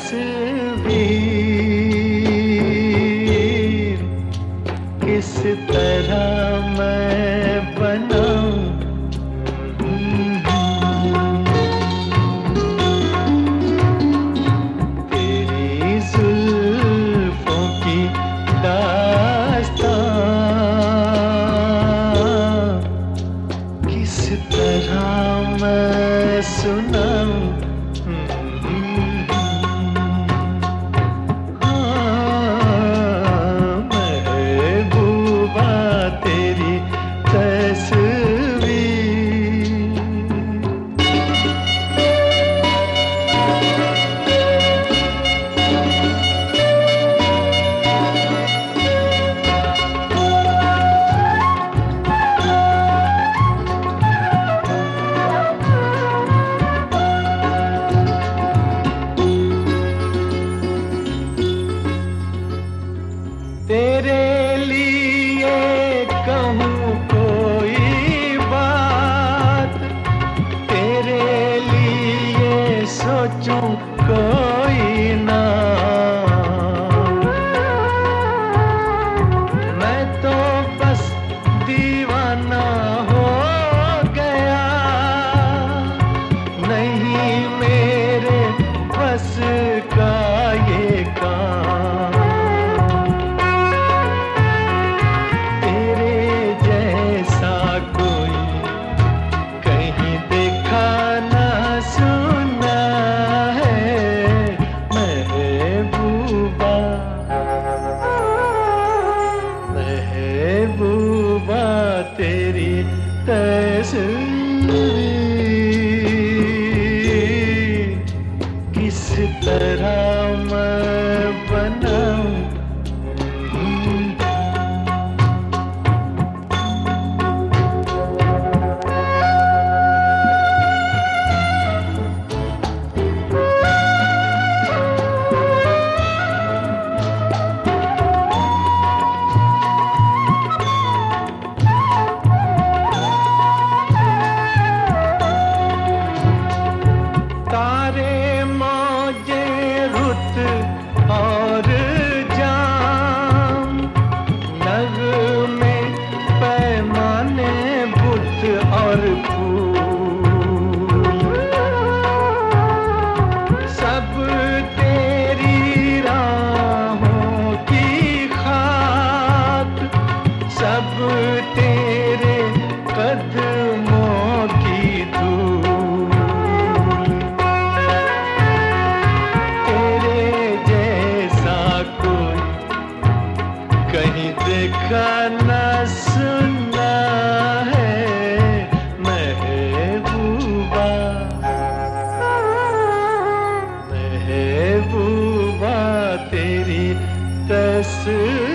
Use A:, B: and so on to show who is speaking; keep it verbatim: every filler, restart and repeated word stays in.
A: तस्वीर किस तरह मैं बनाऊं। तेरी जुल्फों की दास्तां किस तरह मैं सुनाऊं। तेरे लिए कहूँ कोई बात, तेरे लिए सोचूं कोई नाम। मैं तो बस दीवाना हो गया, नहीं मेरे बस का ये काम। महबूबा तेरी तस्वीर किस तरह मैं बनाऊं। तारे मौजे रुत और जाम, नग़मे पैमाने बुत और फूल, सब तेरी राहों की खाक, सब तेरे कदमों की धूल। कहीं देखा न सुना है महबूबा, महबूबा तेरी तस्वीर।